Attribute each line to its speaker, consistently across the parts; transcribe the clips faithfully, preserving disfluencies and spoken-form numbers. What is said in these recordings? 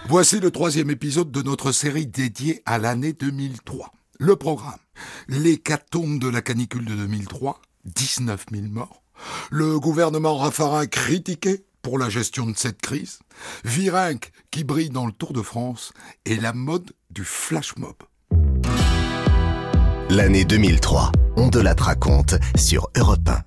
Speaker 1: Voici le troisième épisode de notre série dédiée à l'année deux mille trois. Le programme, l'hécatombe de la canicule de deux mille trois, dix-neuf mille morts. Le gouvernement Raffarin critiqué pour la gestion de cette crise. Virenque qui brille dans le Tour de France et la mode du flash mob.
Speaker 2: L'année deux mille trois, on de la raconte sur Europe un.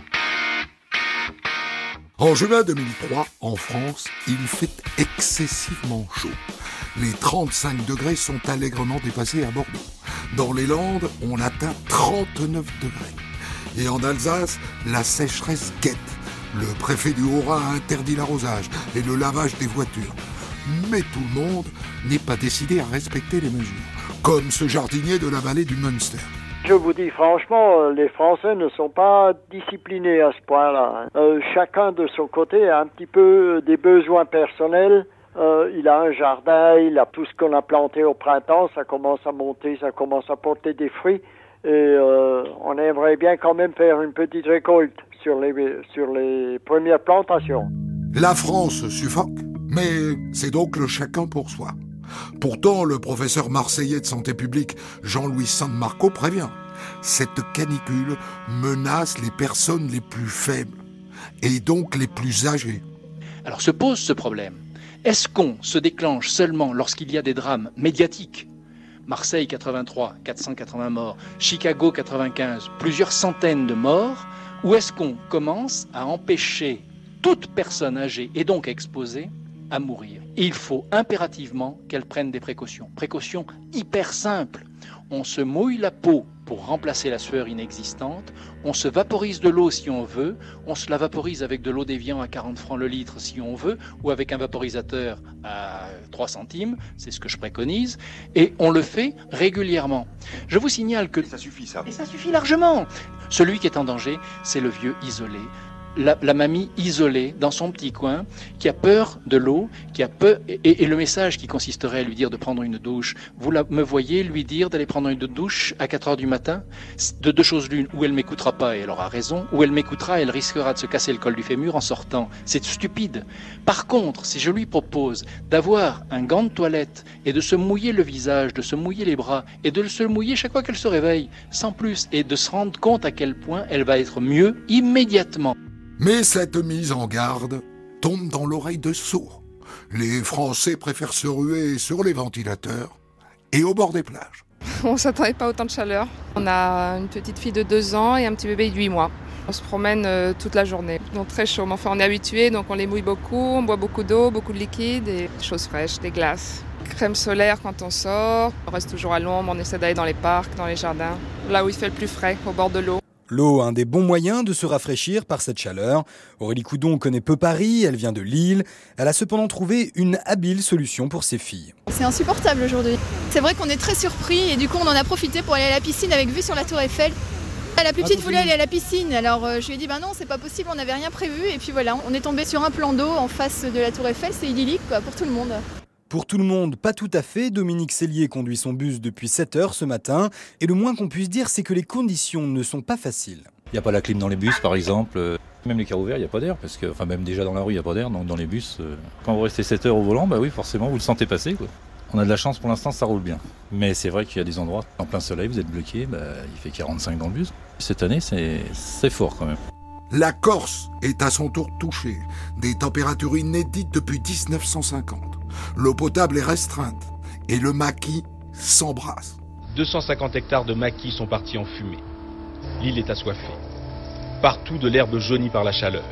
Speaker 1: En juin deux mille trois, en France, il fait excessivement chaud. Les trente-cinq degrés sont allègrement dépassés à Bordeaux. Dans les Landes, on atteint trente-neuf degrés. Et en Alsace, la sécheresse guette. Le préfet du Haut-Rhin a interdit l'arrosage et le lavage des voitures. Mais tout le monde n'est pas décidé à respecter les mesures, comme ce jardinier de la vallée du Münster.
Speaker 3: Je vous dis franchement, les Français ne sont pas disciplinés à ce point-là. Euh, chacun de son côté a un petit peu des besoins personnels. Euh, il a un jardin, il a tout ce qu'on a planté au printemps, ça commence à monter, ça commence à porter des fruits. Et euh, on aimerait bien quand même faire une petite récolte sur les, sur les premières plantations.
Speaker 1: La France suffoque, mais c'est donc le chacun pour soi. Pourtant, le professeur marseillais de santé publique Jean-Louis San Marco prévient. Cette canicule menace les personnes les plus faibles et donc les plus âgées.
Speaker 4: Alors se pose ce problème. Est-ce qu'on se déclenche seulement lorsqu'il y a des drames médiatiques ? Marseille quatre-vingt-trois, quatre cent quatre-vingts morts. Chicago quatre-vingt-quinze, plusieurs centaines de morts. Ou est-ce qu'on commence à empêcher toute personne âgée et donc exposée à mourir ? Et il faut impérativement qu'elle prenne des précautions. Précautions hyper simples. On se mouille la peau pour remplacer la sueur inexistante. On se vaporise de l'eau si on veut. On se la vaporise avec de l'eau d'évian à quarante francs le litre si on veut, ou avec un vaporisateur à trois centimes. C'est ce que je préconise. Et on le fait régulièrement. Je vous signale que...
Speaker 5: Et ça suffit, ça.
Speaker 4: Et ça suffit largement. Celui qui est en danger, c'est le vieux isolé. La, la mamie isolée dans son petit coin, qui a peur de l'eau, qui a peur, et, et le message qui consisterait à lui dire de prendre une douche. Vous la, me voyez lui dire d'aller prendre une douche à quatre heures du matin? De deux choses l'une, ou elle m'écoutera pas et elle aura raison, ou elle m'écoutera et elle risquera de se casser le col du fémur en sortant. C'est stupide. Par contre, si je lui propose d'avoir un gant de toilette et de se mouiller le visage, de se mouiller les bras et de se mouiller chaque fois qu'elle se réveille, sans plus, et de se rendre compte à quel point elle va être mieux immédiatement.
Speaker 1: Mais cette mise en garde tombe dans l'oreille de sourds. Les Français préfèrent se ruer sur les ventilateurs et au bord des plages.
Speaker 6: On ne s'attendait pas à autant de chaleur. On a une petite fille de deux ans et un petit bébé de huit mois. On se promène euh, toute la journée. Donc très chaud, mais enfin on est habitué, donc on les mouille beaucoup, on boit beaucoup d'eau, beaucoup de liquide et des choses fraîches, des glaces. Crème solaire quand on sort, on reste toujours à l'ombre, on essaie d'aller dans les parcs, dans les jardins, là où il fait le plus frais, au bord de l'eau.
Speaker 7: L'eau, un des bons moyens de se rafraîchir par cette chaleur. Aurélie Coudon connaît peu Paris, elle vient de Lille. Elle a cependant trouvé une habile solution pour ses filles.
Speaker 8: C'est insupportable aujourd'hui. C'est vrai qu'on est très surpris et du coup on en a profité pour aller à la piscine avec vue sur la Tour Eiffel. La plus petite voulait aller à la piscine, alors euh, je lui ai dit bah non c'est pas possible, on n'avait rien prévu et puis voilà, on est tombé sur un plan d'eau en face de la Tour Eiffel, c'est idyllique quoi, pour tout le monde.
Speaker 7: Pour tout le monde, pas tout à fait. Dominique Cellier conduit son bus depuis sept heures ce matin. Et le moins qu'on puisse dire, c'est que les conditions ne sont pas faciles.
Speaker 9: Il n'y a pas la clim dans les bus, par exemple. Même les carreaux ouverts, il n'y a pas d'air. Parce que, enfin, même déjà dans la rue, il n'y a pas d'air. Donc dans les bus, euh, quand vous restez sept heures au volant, bah oui, forcément, vous le sentez passer, quoi. On a de la chance pour l'instant, ça roule bien. Mais c'est vrai qu'il y a des endroits, en plein soleil, vous êtes bloqué, bah, il fait quarante-cinq dans le bus. Cette année, c'est, c'est fort quand même.
Speaker 1: La Corse est à son tour touchée. Des températures inédites depuis dix-neuf cent cinquante. L'eau potable est restreinte et le maquis s'embrasse.
Speaker 10: deux cent cinquante hectares de maquis sont partis en fumée. L'île est assoiffée. Partout de l'herbe jaunie par la chaleur.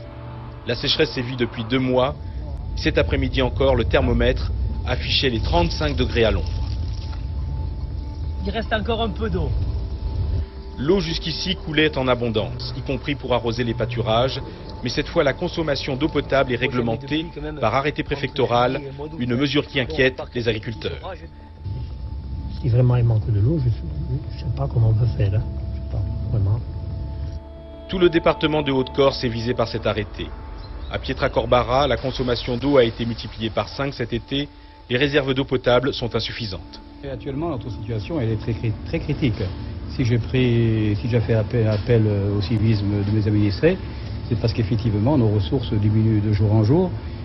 Speaker 10: La sécheresse sévit depuis deux mois. Cet après-midi encore, le thermomètre affichait les trente-cinq degrés à l'ombre.
Speaker 11: Il reste encore un peu d'eau.
Speaker 10: L'eau jusqu'ici coulait en abondance, y compris pour arroser les pâturages, mais cette fois la consommation d'eau potable est réglementée par arrêté préfectoral, une mesure qui inquiète les agriculteurs.
Speaker 11: Si vraiment il manque de l'eau, je ne sais pas comment on peut faire, hein. Je sais pas, vraiment.
Speaker 10: Tout le département de Haute-Corse est visé par cet arrêté. À Pietracorbara, la consommation d'eau a été multipliée par cinq cet été, les réserves d'eau potable sont insuffisantes.
Speaker 12: Et actuellement, notre situation elle est très, très critique. Si j'ai pris, si j'ai fait appel, appel au civisme de mes administrés, c'est parce qu'effectivement nos ressources diminuent de jour en jour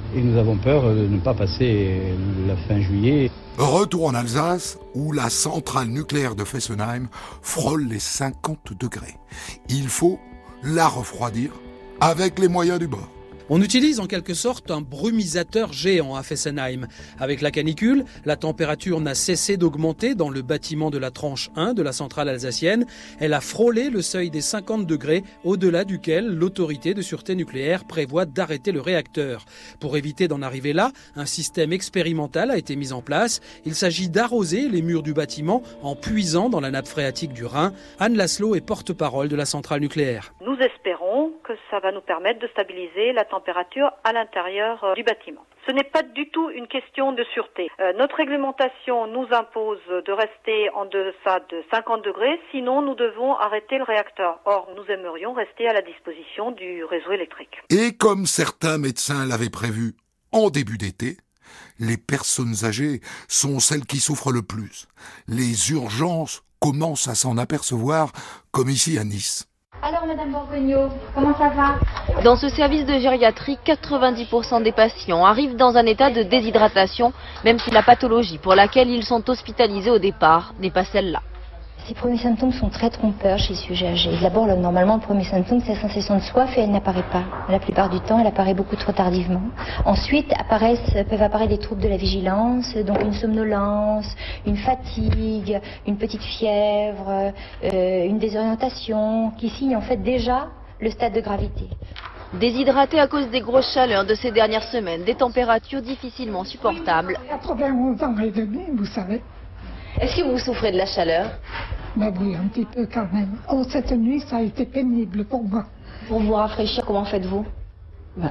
Speaker 12: Et nous avons peur de ne pas passer la fin juillet.
Speaker 1: Retour en Alsace, où la centrale nucléaire de Fessenheim frôle les cinquante degrés. Il faut la refroidir avec les moyens du bord.
Speaker 5: On utilise en quelque sorte un brumisateur géant à Fessenheim. Avec la canicule, la température n'a cessé d'augmenter dans le bâtiment de la tranche un de la centrale alsacienne. Elle a frôlé le seuil des cinquante degrés, au-delà duquel l'autorité de sûreté nucléaire prévoit d'arrêter le réacteur. Pour éviter d'en arriver là, un système expérimental a été mis en place. Il s'agit d'arroser les murs du bâtiment en puisant dans la nappe phréatique du Rhin. Anne Laszlo est porte-parole de la centrale nucléaire.
Speaker 13: Nous espérons que ça va nous permettre de stabiliser la température à l'intérieur du bâtiment. Ce n'est pas du tout une question de sûreté. Euh, notre réglementation nous impose de rester en deçà de cinquante degrés, sinon nous devons arrêter le réacteur. Or, nous aimerions rester à la disposition du réseau électrique.
Speaker 1: Et comme certains médecins l'avaient prévu en début d'été, les personnes âgées sont celles qui souffrent le plus. Les urgences commencent à s'en apercevoir, comme ici à Nice.
Speaker 14: Alors, Madame Bourguignon, comment ça va?
Speaker 15: Dans ce service de gériatrie, quatre-vingt-dix pour cent des patients arrivent dans un état de déshydratation, même si la pathologie pour laquelle ils sont hospitalisés au départ n'est pas celle-là.
Speaker 14: Ces premiers symptômes sont très trompeurs chez les sujets âgés. D'abord, normalement, le premier symptôme, c'est la sensation de soif et elle n'apparaît pas. La plupart du temps, elle apparaît beaucoup trop tardivement. Ensuite, apparaissent, peuvent apparaître des troubles de la vigilance, donc une somnolence, une fatigue, une petite fièvre, euh, une désorientation, qui signent en fait déjà le stade de gravité.
Speaker 15: Déshydratés à cause des grosses chaleurs de ces dernières semaines, des températures difficilement supportables.
Speaker 16: quatre-vingt-onze ans et demi, vous savez.
Speaker 15: Est-ce que vous souffrez de la chaleur?
Speaker 16: Ben oui, un petit peu quand même. Oh, cette nuit, ça a été pénible pour moi.
Speaker 15: Pour vous rafraîchir, comment faites-vous?
Speaker 16: Ben,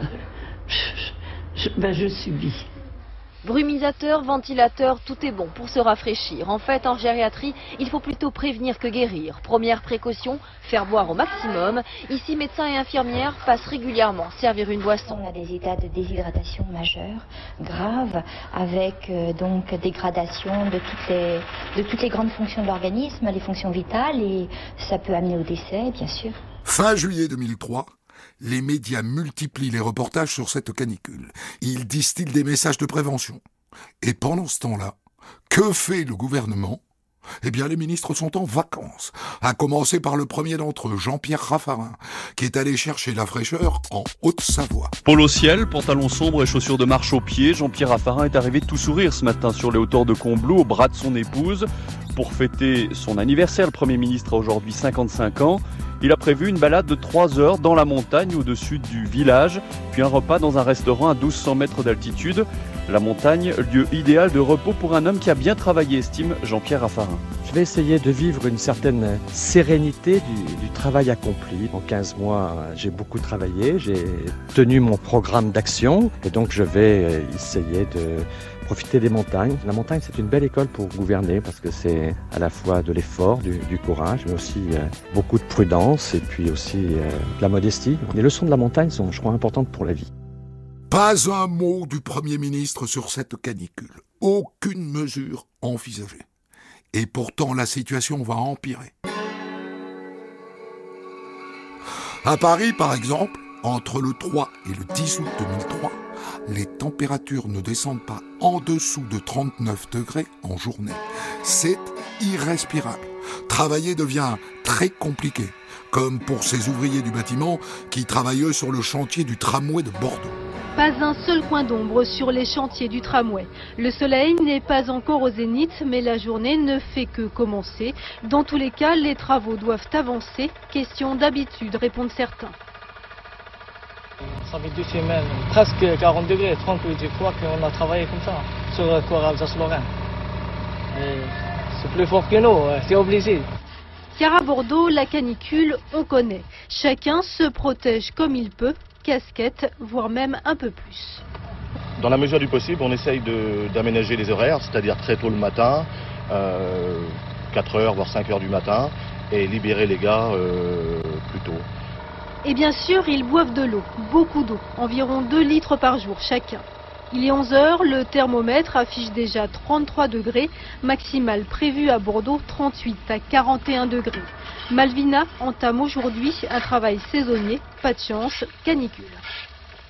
Speaker 16: je, je, ben, je subis.
Speaker 15: Brumisateur, ventilateur, tout est bon pour se rafraîchir. En fait, en gériatrie, il faut plutôt prévenir que guérir. Première précaution, faire boire au maximum. Ici, médecins et infirmières passent régulièrement servir une boisson.
Speaker 14: On a des états de déshydratation majeurs, graves, avec euh, donc dégradation de toutes, les, de toutes les grandes fonctions de l'organisme, les fonctions vitales, et ça peut amener au décès, bien sûr.
Speaker 1: Fin juillet deux mille trois, les médias multiplient les reportages sur cette canicule. Ils distillent des messages de prévention. Et pendant ce temps-là, que fait le gouvernement? Eh bien, les ministres sont en vacances, à commencer par le premier d'entre eux, Jean-Pierre Raffarin, qui est allé chercher la fraîcheur en Haute-Savoie.
Speaker 17: Polo ciel, pantalon sombre et chaussures de marche aux pieds, Jean-Pierre Raffarin est arrivé tout sourire ce matin sur les hauteurs de Combloux, au bras de son épouse. Pour fêter son anniversaire, le Premier ministre a aujourd'hui cinquante-cinq ans. Il a prévu une balade de trois heures dans la montagne au-dessus du village, puis un repas dans un restaurant à douze cents mètres d'altitude. La montagne, lieu idéal de repos pour un homme qui a bien travaillé, estime Jean-Pierre Raffarin.
Speaker 18: Je vais essayer de vivre une certaine sérénité du, du travail accompli. En quinze mois, j'ai beaucoup travaillé, j'ai tenu mon programme d'action et donc je vais essayer de profiter des montagnes. La montagne, c'est une belle école pour gouverner parce que c'est à la fois de l'effort, du, du courage, mais aussi euh, beaucoup de prudence et puis aussi euh, de la modestie. Les leçons de la montagne sont, je crois, importantes pour la vie.
Speaker 1: Pas un mot du Premier ministre sur cette canicule. Aucune mesure envisagée. Et pourtant, la situation va empirer. À Paris, par exemple, entre le trois et le dix août deux mille trois, les températures ne descendent pas en dessous de trente-neuf degrés en journée. C'est irrespirable. Travailler devient très compliqué, comme pour ces ouvriers du bâtiment qui travaillent sur le chantier du tramway de Bordeaux.
Speaker 19: Pas un seul coin d'ombre sur les chantiers du tramway. Le soleil n'est pas encore au zénith, mais la journée ne fait que commencer. Dans tous les cas, les travaux doivent avancer. Question d'habitude, répondent certains.
Speaker 20: Ça fait deux semaines, presque quarante degrés, trente des fois qu'on a travaillé comme ça, sur le corps Alsace-Lorraine. C'est plus fort que nous, c'est obligé.
Speaker 19: Car à Bordeaux, la canicule, on connaît. Chacun se protège comme il peut, casquette, voire même un peu plus.
Speaker 21: Dans la mesure du possible, on essaye d'aménager les horaires, c'est-à-dire très tôt le matin, euh, quatre heures, voire cinq heures du matin, et libérer les gars euh, plus tôt.
Speaker 19: Et bien sûr, ils boivent de l'eau, beaucoup d'eau, environ deux litres par jour chacun. Il est onze heures, le thermomètre affiche déjà trente-trois degrés, maximal prévu à Bordeaux trente-huit à quarante et un degrés. Malvina entame aujourd'hui un travail saisonnier, pas de chance, canicule.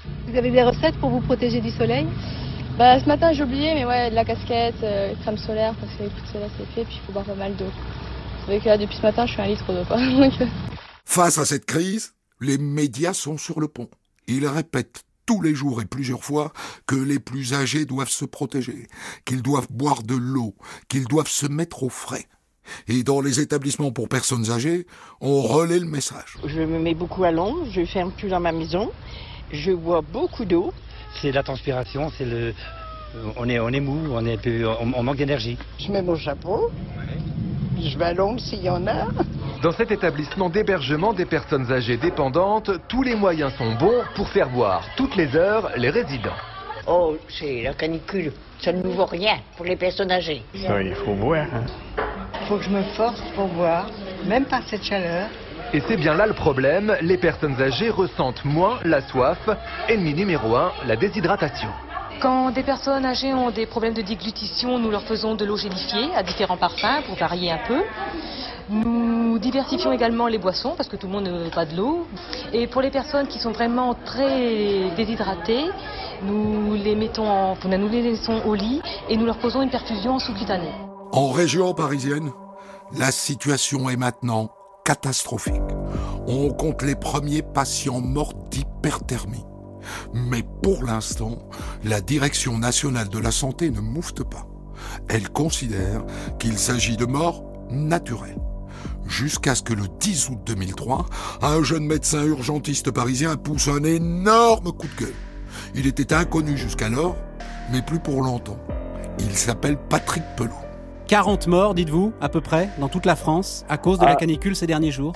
Speaker 19: Vous avez des recettes pour vous protéger du soleil?
Speaker 2: Bah, ce matin j'ai oublié, mais ouais, de la casquette, euh, crème solaire, parce que les coups de soleil c'est fait, puis il faut boire pas mal d'eau. Vous savez que là, depuis ce matin, je suis un litre d'eau, quoi.
Speaker 1: Face à cette crise, les médias sont sur le pont. Ils répètent tous les jours et plusieurs fois que les plus âgés doivent se protéger, qu'ils doivent boire de l'eau, qu'ils doivent se mettre au frais. Et dans les établissements pour personnes âgées, on relaie le message.
Speaker 22: Je me mets beaucoup à l'ombre, je ferme plus dans ma maison, je bois beaucoup d'eau.
Speaker 23: C'est la transpiration, c'est le, on est, on est mou, on est, on, on manque d'énergie.
Speaker 22: Je mets mon chapeau, ouais. Je vais à l'ombre s'il y en a.
Speaker 24: Dans cet établissement d'hébergement des personnes âgées dépendantes, tous les moyens sont bons pour faire boire toutes les heures les résidents.
Speaker 22: Oh, c'est la canicule, ça ne nous vaut rien pour les personnes âgées.
Speaker 12: Ça, il faut boire. Hein.
Speaker 22: Il faut que je me force pour boire, même par cette chaleur.
Speaker 24: Et c'est bien là le problème, les personnes âgées ressentent moins la soif. Ennemi numéro un, la déshydratation.
Speaker 25: Quand des personnes âgées ont des problèmes de déglutition, nous leur faisons de l'eau gélifiée à différents parfums pour varier un peu. Nous diversifions également les boissons parce que tout le monde ne veut pas de l'eau. Et pour les personnes qui sont vraiment très déshydratées, nous les mettons en, nous les laissons au lit et nous leur faisons une perfusion sous-cutanée.
Speaker 1: En région parisienne, la situation est maintenant catastrophique. On compte les premiers patients morts d'hyperthermie. Mais pour l'instant, la Direction nationale de la santé ne moufte pas. Elle considère qu'il s'agit de morts naturelles. Jusqu'à ce que le dix août deux mille trois, un jeune médecin urgentiste parisien pousse un énorme coup de gueule. Il était inconnu jusqu'alors, mais plus pour longtemps. Il s'appelle Patrick Pelot.
Speaker 26: quarante morts, dites-vous, à peu près, dans toute la France, à cause de ah. la canicule ces derniers jours?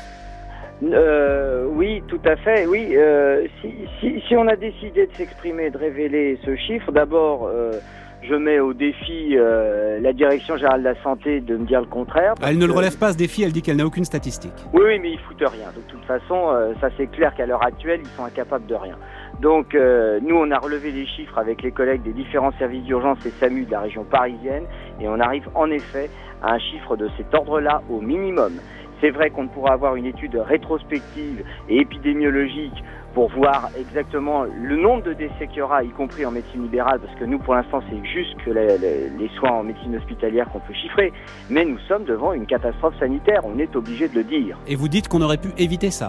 Speaker 3: Euh, oui, tout à fait, oui. Euh, si, si, si on a décidé de s'exprimer, de révéler ce chiffre, d'abord, euh, je mets au défi euh, la Direction générale de la santé de me dire le contraire.
Speaker 26: Elle ne le relève pas ce défi, elle dit qu'elle n'a aucune statistique.
Speaker 3: Oui, oui, mais ils foutent rien. De toute façon, euh, ça c'est clair qu'à l'heure actuelle, ils sont incapables de rien. Donc, euh, nous, on a relevé les chiffres avec les collègues des différents services d'urgence et SAMU de la région parisienne, et on arrive en effet à un chiffre de cet ordre-là au minimum. C'est vrai qu'on ne pourra avoir une étude rétrospective et épidémiologique pour voir exactement le nombre de décès qu'il y aura, y compris en médecine libérale, parce que nous, pour l'instant, c'est juste que les, les, les soins en médecine hospitalière qu'on peut chiffrer. Mais nous sommes devant une catastrophe sanitaire, on est obligé de le dire.
Speaker 26: Et vous dites qu'on aurait pu éviter ça?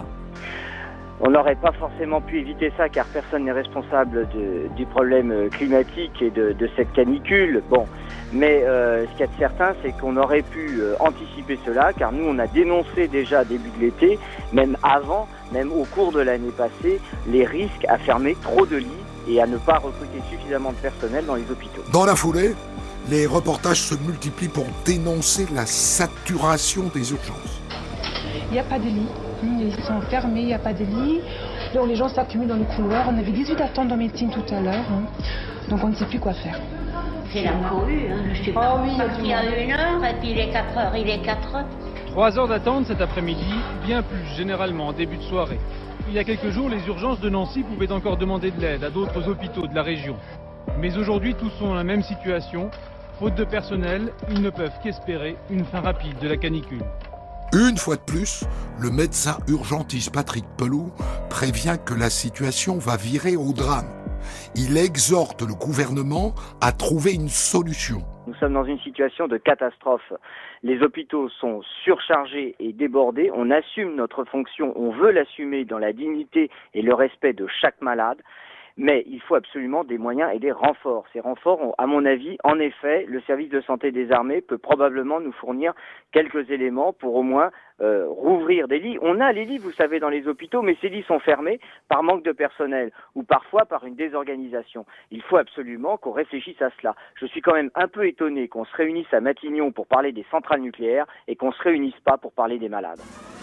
Speaker 3: On n'aurait pas forcément pu éviter ça, car personne n'est responsable de, du problème climatique et de, de cette canicule. Bon, mais euh, ce qu'il y a de certain, c'est qu'on aurait pu euh, anticiper cela, car nous, on a dénoncé déjà début de l'été, même avant, même au cours de l'année passée, les risques à fermer trop de lits et à ne pas recruter suffisamment de personnel dans les hôpitaux.
Speaker 1: Dans la foulée, les reportages se multiplient pour dénoncer la saturation des urgences.
Speaker 27: Il n'y a pas de lits. Ils sont fermés, il n'y a pas de lit. Donc les gens s'accumulent dans le couloir. On avait dix-huit attentes en médecine tout à l'heure. Hein. Donc on ne sait plus quoi faire.
Speaker 28: C'est la cohue. Hein. Je suis pas oh, oui, partie à une heure et puis il est quatre heures, il est quatre heures.
Speaker 12: Trois heures d'attente cet après-midi, bien plus généralement en début de soirée. Il y a quelques jours, les urgences de Nancy pouvaient encore demander de l'aide à d'autres hôpitaux de la région. Mais aujourd'hui, tous sont dans la même situation. Faute de personnel, ils ne peuvent qu'espérer une fin rapide de la canicule.
Speaker 1: Une fois de plus, le médecin urgentiste Patrick Pelot prévient que la situation va virer au drame. Il exhorte le gouvernement à trouver une solution.
Speaker 3: Nous sommes dans une situation de catastrophe. Les hôpitaux sont surchargés et débordés. On assume notre fonction, on veut l'assumer dans la dignité et le respect de chaque malade. Mais il faut absolument des moyens et des renforts. Ces renforts, ont, à mon avis, en effet, le service de santé des armées peut probablement nous fournir quelques éléments pour au moins euh, rouvrir des lits. On a les lits, vous savez, dans les hôpitaux, mais ces lits sont fermés par manque de personnel ou parfois par une désorganisation. Il faut absolument qu'on réfléchisse à cela. Je suis quand même un peu étonné qu'on se réunisse à Matignon pour parler des centrales nucléaires et qu'on ne se réunisse pas pour parler des malades.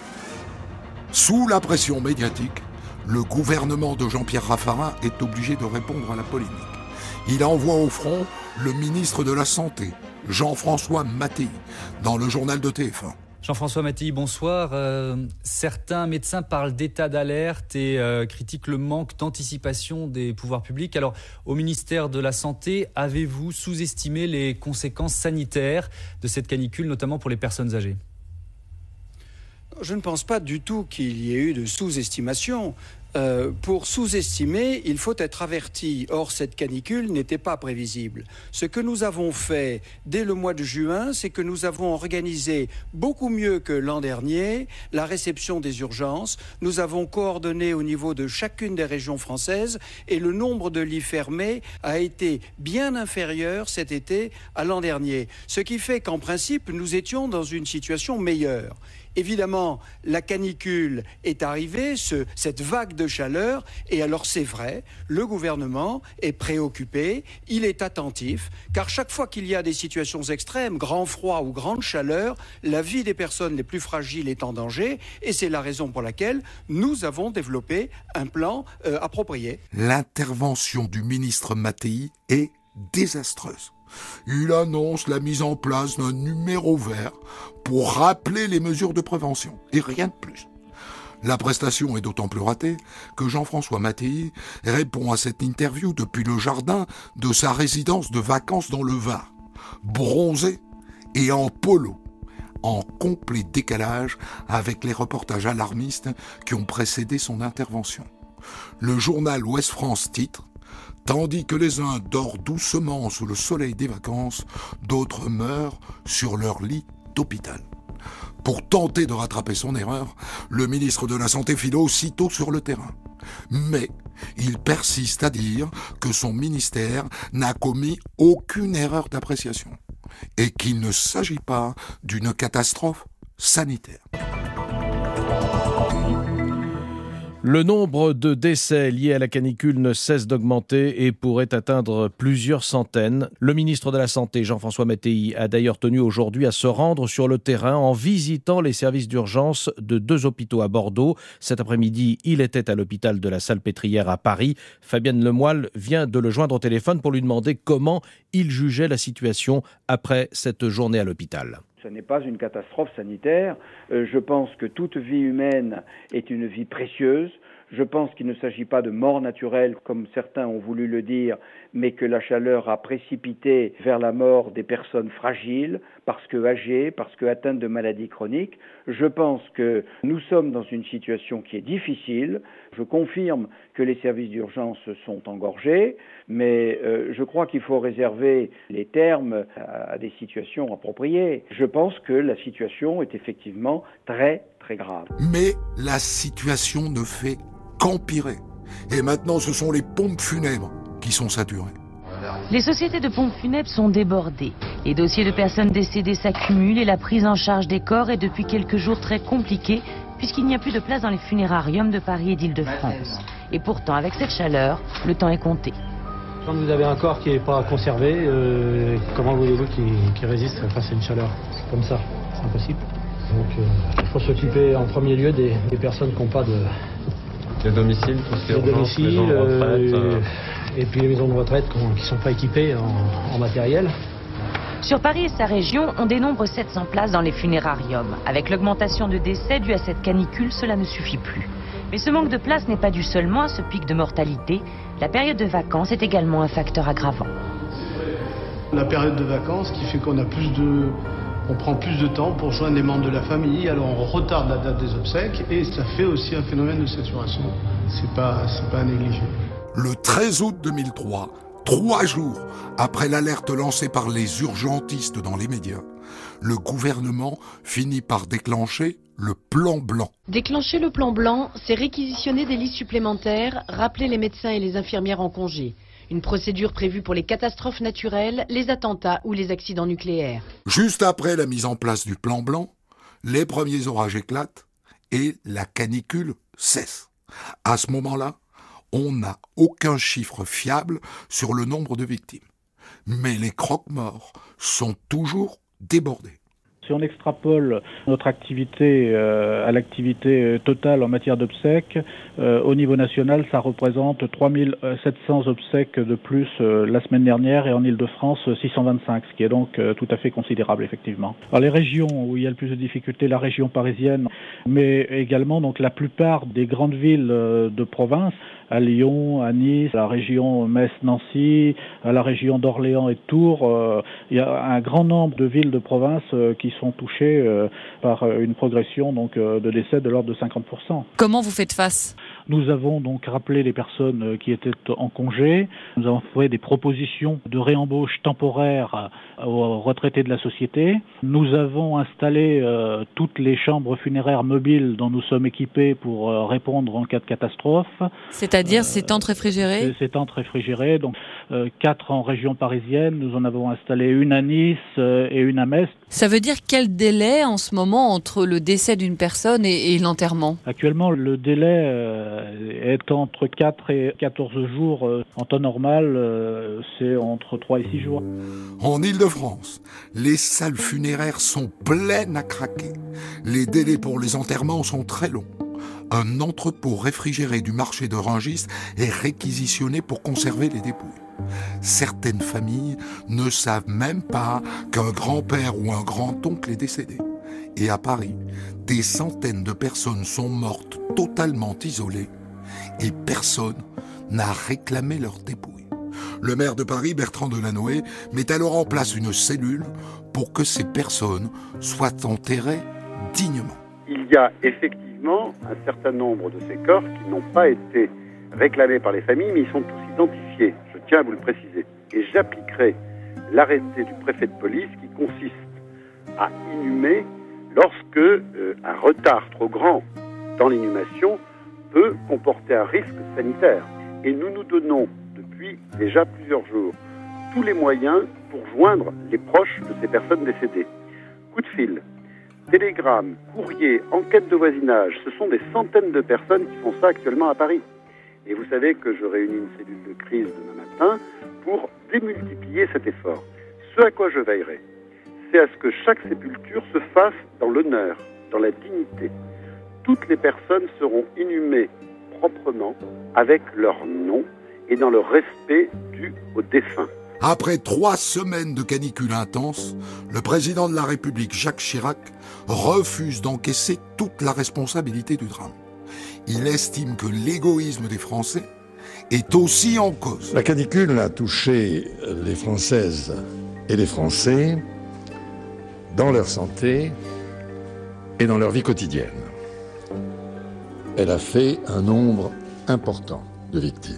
Speaker 1: Sous la pression médiatique, le gouvernement de Jean-Pierre Raffarin est obligé de répondre à la polémique. Il envoie au front le ministre de la Santé, Jean-François Mattei, dans le journal de T F un.
Speaker 29: Jean-François Mattei, bonsoir. Euh, certains médecins parlent d'état d'alerte et euh, critiquent le manque d'anticipation des pouvoirs publics. Alors, au ministère de la Santé, avez-vous sous-estimé les conséquences sanitaires de cette canicule, notamment pour les personnes âgées ?
Speaker 30: Je ne pense pas du tout qu'il y ait eu de sous-estimation.
Speaker 4: Euh, pour sous-estimer, il faut être averti. Or, cette canicule n'était pas prévisible. Ce que nous avons fait dès le mois de juin, c'est que nous avons organisé beaucoup mieux que l'an dernier la réception des urgences. Nous avons coordonné au niveau de chacune des régions françaises et le nombre de lits fermés a été bien inférieur cet été à l'an dernier. Ce qui fait qu'en principe, nous étions dans une situation meilleure. Évidemment, la canicule est arrivée, ce, cette vague de chaleur, et alors c'est vrai, le gouvernement est préoccupé, il est attentif, car chaque fois qu'il y a des situations extrêmes, grand froid ou grande chaleur, la vie des personnes les plus fragiles est en danger, et c'est la raison pour laquelle nous avons développé un plan euh, approprié.
Speaker 1: L'intervention du ministre Mattei est désastreuse. Il annonce la mise en place d'un numéro vert pour rappeler les mesures de prévention, et rien de plus. La prestation est d'autant plus ratée que Jean-François Mattei répond à cette interview depuis le jardin de sa résidence de vacances dans le Var, bronzé et en polo, en complet décalage avec les reportages alarmistes qui ont précédé son intervention. Le journal Ouest France titre « Tandis que les uns dorment doucement sous le soleil des vacances, d'autres meurent sur leur lit d'hôpital. » Pour tenter de rattraper son erreur, le ministre de la Santé file aussitôt sur le terrain. Mais il persiste à dire que son ministère n'a commis aucune erreur d'appréciation et qu'il ne s'agit pas d'une catastrophe sanitaire.
Speaker 5: Le nombre de décès liés à la canicule ne cesse d'augmenter et pourrait atteindre plusieurs centaines. Le ministre de la Santé, Jean-François Mattei, a d'ailleurs tenu aujourd'hui à se rendre sur le terrain en visitant les services d'urgence de deux hôpitaux à Bordeaux. Cet après-midi, il était à l'hôpital de la Salpêtrière à Paris. Fabienne Lemoyle vient de le joindre au téléphone pour lui demander comment il jugeait la situation après cette journée à l'hôpital.
Speaker 6: Ce n'est pas une catastrophe sanitaire. Euh, je pense que toute vie humaine est une vie précieuse. Je pense qu'il ne s'agit pas de mort naturelle, comme certains ont voulu le dire, mais que la chaleur a précipité vers la mort des personnes fragiles, parce que âgées, parce que atteintes de maladies chroniques. Je pense que nous sommes dans une situation qui est difficile. Je confirme que les services d'urgence sont engorgés, mais euh, je crois qu'il faut réserver les termes à, à des situations appropriées. Je pense que la situation est effectivement très, très grave.
Speaker 1: Mais la situation ne fait qu'empirer. Et maintenant, ce sont les pompes funèbres qui sont saturées.
Speaker 7: Les sociétés de pompes funèbres sont débordées. Les dossiers de personnes décédées s'accumulent et la prise en charge des corps est depuis quelques jours très compliquée puisqu'il n'y a plus de place dans les funérariums de Paris et d'Île-de-France. Et pourtant, avec cette chaleur, le temps est compté.
Speaker 8: Quand vous avez un corps qui n'est pas conservé, euh, comment voulez-vous qu'il qu'il résiste face à une chaleur? C'est comme ça, c'est impossible. Donc euh, il faut s'occuper en premier lieu des, des personnes qui n'ont pas de...
Speaker 9: Les domiciles, tout ce qui est urgence, les maisons de retraite. Euh...
Speaker 8: Et puis les maisons de retraite qui ne sont pas équipées en, en matériel.
Speaker 7: Sur Paris et sa région, on dénombre sept cents places dans les funérariums. Avec l'augmentation de décès due à cette canicule, cela ne suffit plus. Mais ce manque de place n'est pas dû seulement à ce pic de mortalité. La période de vacances est également un facteur aggravant.
Speaker 10: La période de vacances qui fait qu'on a plus de... On prend plus de temps pour joindre les membres de la famille, alors on retarde la date des obsèques et ça fait aussi un phénomène de saturation. C'est pas, c'est pas à négliger.
Speaker 1: Le treize août deux mille trois, trois jours après l'alerte lancée par les urgentistes dans les médias, le gouvernement finit par déclencher le plan blanc.
Speaker 11: Déclencher le plan blanc, c'est réquisitionner des lits supplémentaires, rappeler les médecins et les infirmières en congé. Une procédure prévue pour les catastrophes naturelles, les attentats ou les accidents nucléaires.
Speaker 1: Juste après la mise en place du plan blanc, les premiers orages éclatent et la canicule cesse. À ce moment-là, on n'a aucun chiffre fiable sur le nombre de victimes. Mais les croque-morts sont toujours débordés.
Speaker 13: Si on extrapole notre activité euh, à l'activité totale en matière d'obsèques, euh, au niveau national, ça représente trois mille sept cents obsèques de plus euh, la semaine dernière et en Île-de-France six cent vingt-cinq, ce qui est donc euh, tout à fait considérable effectivement. Alors les régions où il y a le plus de difficultés, la région parisienne, mais également donc la plupart des grandes villes euh, de province, à Lyon, à Nice, à la région Metz-Nancy, à la région d'Orléans et de Tours, euh, il y a un grand nombre de villes de province euh, qui sont touchées euh, par une progression donc, euh, de décès de l'ordre de cinquante pour cent.
Speaker 30: Comment vous faites face ?
Speaker 13: Nous avons donc rappelé les personnes qui étaient en congé. Nous avons fait des propositions de réembauche temporaire aux retraités de la société. Nous avons installé euh, toutes les chambres funéraires mobiles dont nous sommes équipés pour euh, répondre en cas de catastrophe.
Speaker 2: C'est-à-dire euh, ces tentes réfrigérées ?
Speaker 13: Ces, ces tentes réfrigérées, donc euh, quatre en région parisienne. Nous en avons installé une à Nice euh, et une à Metz.
Speaker 2: Ça veut dire quel délai en ce moment entre le décès d'une personne et, et l'enterrement ?
Speaker 13: Actuellement, le délai euh, est entre quatre et quatorze jours. Euh, en temps normal, euh, c'est entre trois et six jours.
Speaker 1: En Île-de-France, les salles funéraires sont pleines à craquer. Les délais pour les enterrements sont très longs. Un entrepôt réfrigéré du marché de Rungis est réquisitionné pour conserver les dépouilles. Certaines familles ne savent même pas qu'un grand-père ou un grand-oncle est décédé. Et à Paris, des centaines de personnes sont mortes totalement isolées et personne n'a réclamé leur dépouille. Le maire de Paris, Bertrand Delanoë, met alors en place une cellule pour que ces personnes soient enterrées dignement.
Speaker 14: Il y a effectivement un certain nombre de ces corps qui n'ont pas été réclamés par les familles, mais ils sont tous identifiés. Je tiens à vous le préciser. Et j'appliquerai l'arrêté du préfet de police qui consiste à inhumer lorsque euh, un retard trop grand dans l'inhumation peut comporter un risque sanitaire. Et nous nous donnons depuis déjà plusieurs jours tous les moyens pour joindre les proches de ces personnes décédées. Coup de fil, télégramme, courrier, enquête de voisinage, ce sont des centaines de personnes qui font ça actuellement à Paris. Et vous savez que je réunis une cellule de crise demain matin pour démultiplier cet effort. Ce à quoi je veillerai, c'est à ce que chaque sépulture se fasse dans l'honneur, dans la dignité. Toutes les personnes seront inhumées proprement, avec leur nom et dans le respect dû aux défunts.
Speaker 1: Après trois semaines de canicule intense, le président de la République, Jacques Chirac, refuse d'encaisser toute la responsabilité du drame. Il estime que l'égoïsme des Français est aussi en cause.
Speaker 15: La canicule a touché les Françaises et les Français dans leur santé et dans leur vie quotidienne. Elle a fait un nombre important de victimes.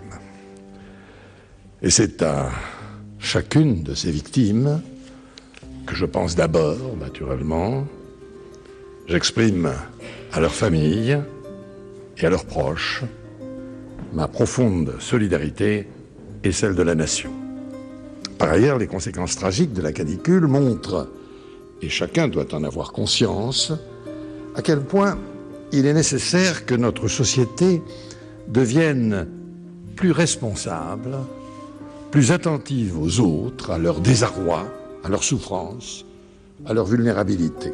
Speaker 15: Et c'est à chacune de ces victimes que je pense d'abord, naturellement. J'exprime à leurs familles et à leurs proches ma profonde solidarité et celle de la nation. Par ailleurs, les conséquences tragiques de la canicule montrent, et chacun doit en avoir conscience, à quel point il est nécessaire que notre société devienne plus responsable, plus attentive aux autres, à leur désarroi, à leur souffrance, à leur vulnérabilité.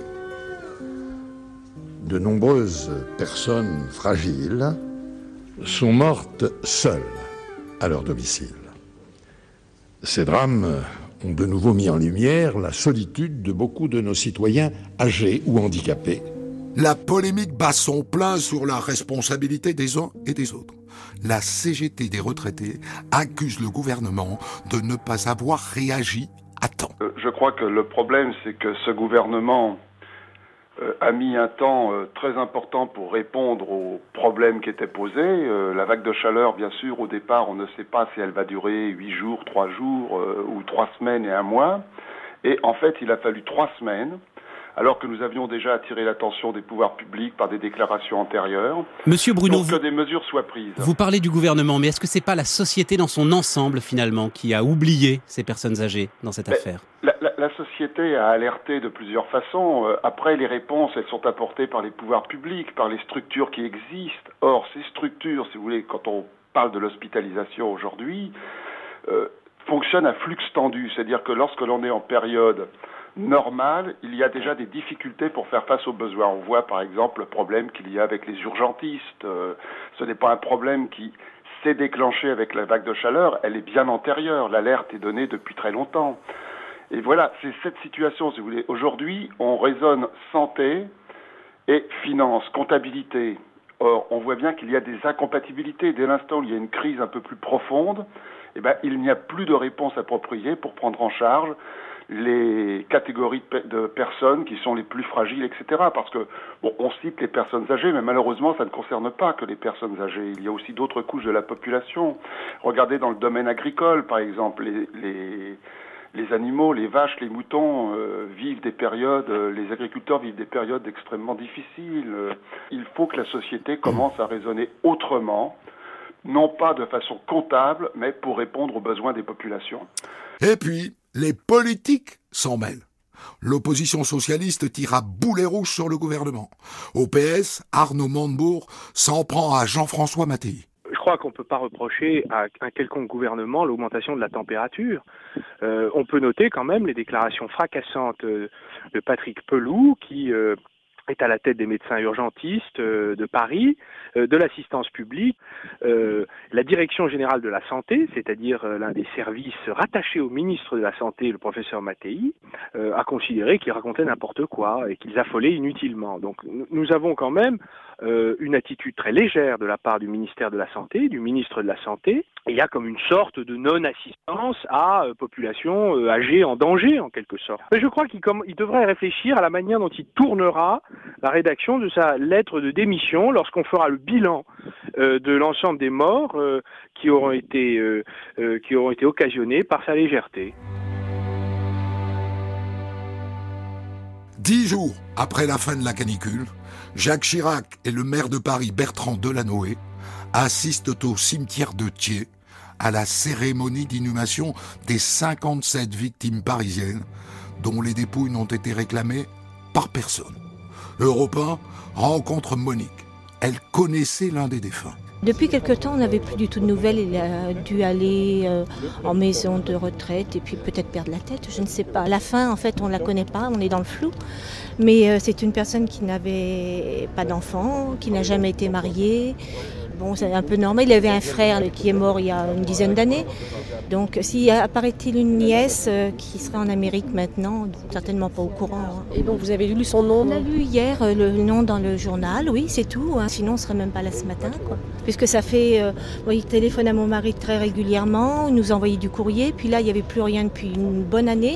Speaker 15: De nombreuses personnes fragiles sont mortes seules à leur domicile. Ces drames ont de nouveau mis en lumière la solitude de beaucoup de nos citoyens âgés ou handicapés.
Speaker 1: La polémique bat son plein sur la responsabilité des uns et des autres. La C G T des retraités accuse le gouvernement de ne pas avoir réagi à temps.
Speaker 16: Euh, je crois que le problème, c'est que ce gouvernement euh, a mis un temps euh, très important pour répondre aux problèmes qui étaient posés. Euh, la vague de chaleur, bien sûr, au départ, on ne sait pas si elle va durer huit jours, trois jours euh, ou trois semaines et un mois. Et en fait, il a fallu trois semaines, alors que nous avions déjà attiré l'attention des pouvoirs publics par des déclarations antérieures.
Speaker 26: Monsieur Bruno,
Speaker 16: pour que
Speaker 26: vous,
Speaker 16: des mesures soient prises.
Speaker 26: Vous parlez du gouvernement, mais est-ce que c'est pas la société dans son ensemble, finalement, qui a oublié ces personnes âgées dans cette mais affaire ?
Speaker 16: la, la, la société a alerté de plusieurs façons. Euh, après, les réponses, elles sont apportées par les pouvoirs publics, par les structures qui existent. Or, ces structures, si vous voulez, quand on parle de l'hospitalisation aujourd'hui, euh, fonctionnent à flux tendu. C'est-à-dire que lorsque l'on est en période normal, il y a déjà des difficultés pour faire face aux besoins. On voit par exemple le problème qu'il y a avec les urgentistes. Euh, ce n'est pas un problème qui s'est déclenché avec la vague de chaleur, elle est bien antérieure. L'alerte est donnée depuis très longtemps. Et voilà, c'est cette situation, si vous voulez. Aujourd'hui, on raisonne santé et finance, comptabilité. Or, on voit bien qu'il y a des incompatibilités. Dès l'instant où il y a une crise un peu plus profonde, eh ben, il n'y a plus de réponse appropriée pour prendre en charge les catégories de, pe- de personnes qui sont les plus fragiles, et cetera. Parce que, bon, on cite les personnes âgées, mais malheureusement, ça ne concerne pas que les personnes âgées. Il y a aussi d'autres couches de la population. Regardez dans le domaine agricole, par exemple, les, les, les animaux, les vaches, les moutons euh, vivent des périodes, euh, les agriculteurs vivent des périodes extrêmement difficiles. Euh, il faut que la société commence à raisonner autrement, non pas de façon comptable, mais pour répondre aux besoins des populations.
Speaker 1: Et puis, les politiques s'en mêlent. L'opposition socialiste tire à boulet rouge sur le gouvernement. Au P S, Arnaud Montebourg s'en prend à Jean-François Mattei.
Speaker 17: Je crois qu'on ne peut pas reprocher à un quelconque gouvernement l'augmentation de la température. Euh, on peut noter quand même les déclarations fracassantes de Patrick Pelloux, qui euh, est à la tête des médecins urgentistes euh, de Paris, euh, de l'assistance publique, euh, la direction générale de la santé, c'est-à-dire euh, l'un des services rattachés au ministre de la Santé, le professeur Mattei, euh, a considéré qu'ils racontaient n'importe quoi et qu'ils affolaient inutilement. Donc nous avons quand même euh, une attitude très légère de la part du ministère de la Santé, du ministre de la Santé. Il y a comme une sorte de non-assistance à euh, population euh, âgée en danger, en quelque sorte. Mais je crois qu'il com- il devrait réfléchir à la manière dont il tournera la rédaction de sa lettre de démission lorsqu'on fera le bilan euh, de l'ensemble des morts euh, qui auront été, euh, euh, qui auront été occasionnés par sa légèreté.
Speaker 1: Dix jours après la fin de la canicule, Jacques Chirac et le maire de Paris, Bertrand Delanoë, assistent au cimetière de Thiers à la cérémonie d'inhumation des cinquante-sept victimes parisiennes dont les dépouilles n'ont été réclamées par personne. Europe un rencontre Monique. Elle connaissait l'un des défunts.
Speaker 18: Depuis quelque temps, on n'avait plus du tout de nouvelles. Il a dû aller euh, en maison de retraite et puis peut-être perdre la tête, je ne sais pas. À la fin, en fait, on ne la connaît pas, on est dans le flou. Mais euh, c'est une personne qui n'avait pas d'enfant, qui n'a jamais été mariée. Bon, c'est un peu normal. Il avait un frère qui est mort il y a une dizaine d'années. Donc, s'il apparaît-il une nièce euh, qui serait en Amérique maintenant, certainement pas au courant. Hein.
Speaker 19: Et donc, vous avez lu son nom?
Speaker 18: On a lu hier euh, le nom dans le journal, oui, c'est tout. Hein. Sinon, on ne serait même pas là ce matin, quoi. Puisque ça fait... Euh, bon, il téléphone à mon mari très régulièrement, il nous envoyait du courrier. Puis là, il n'y avait plus rien depuis une bonne année.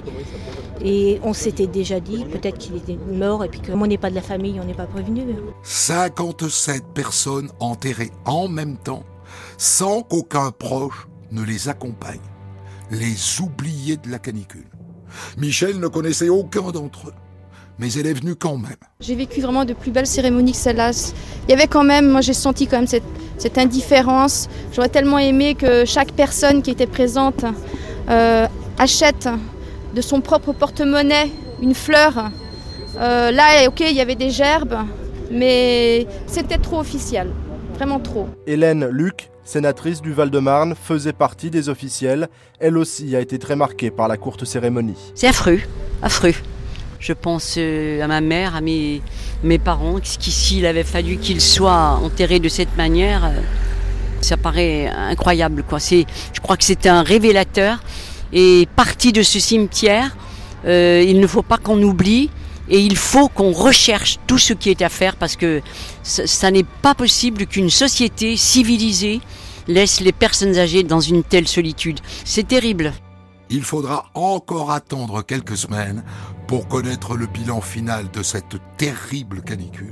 Speaker 18: Et on s'était déjà dit peut-être qu'il était mort et puis que comme on n'est pas de la famille, on n'est pas prévenu.
Speaker 1: cinquante-sept personnes enterrées en même temps, sans qu'aucun proche ne les accompagne. Les oubliés de la canicule. Michel ne connaissait aucun d'entre eux, mais elle est venue quand même.
Speaker 20: J'ai vécu vraiment de plus belles cérémonies que celle-là. Il y avait quand même, moi j'ai senti quand même cette, cette indifférence. J'aurais tellement aimé que chaque personne qui était présente euh, achète de son propre porte-monnaie une fleur. Euh, là, ok, il y avait des gerbes, mais c'était trop officiel, vraiment trop.
Speaker 21: Hélène Luc, sénatrice du Val-de-Marne, faisait partie des officiels. Elle aussi a été très marquée par la courte cérémonie.
Speaker 22: C'est affreux, affreux. Je pense euh, à ma mère, à mes, mes parents, qu'ici il avait fallu qu'ils soient enterrés de cette manière. Euh, ça paraît incroyable, quoi. C'est, je crois que c'était un révélateur. Et parti de ce cimetière, euh, il ne faut pas qu'on oublie et il faut qu'on recherche tout ce qui est à faire parce que ça, ça n'est pas possible qu'une société civilisée laisse les personnes âgées dans une telle solitude. C'est terrible.
Speaker 1: Il faudra encore attendre quelques semaines pour connaître le bilan final de cette terrible canicule.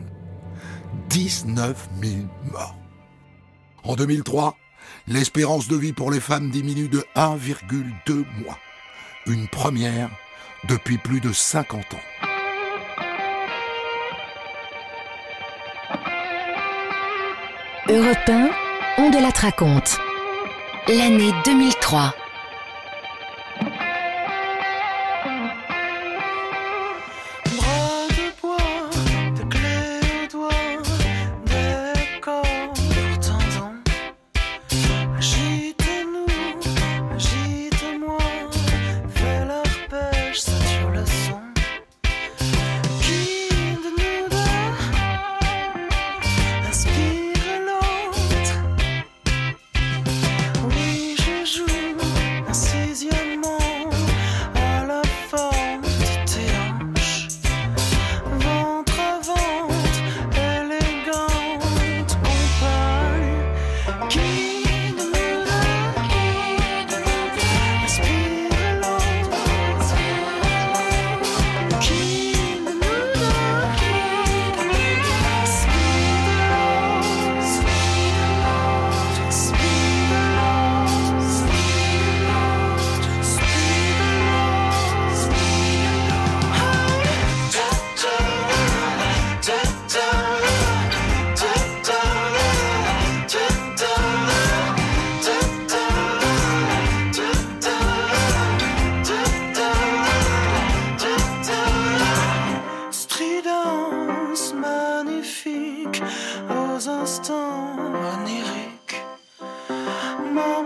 Speaker 1: dix-neuf mille morts. En deux mille trois, l'espérance de vie pour les femmes diminue de un virgule deux mois. Une première depuis plus de cinquante ans.
Speaker 23: Europe un, on de la raconte. L'année deux mille trois.
Speaker 24: Oui, je joue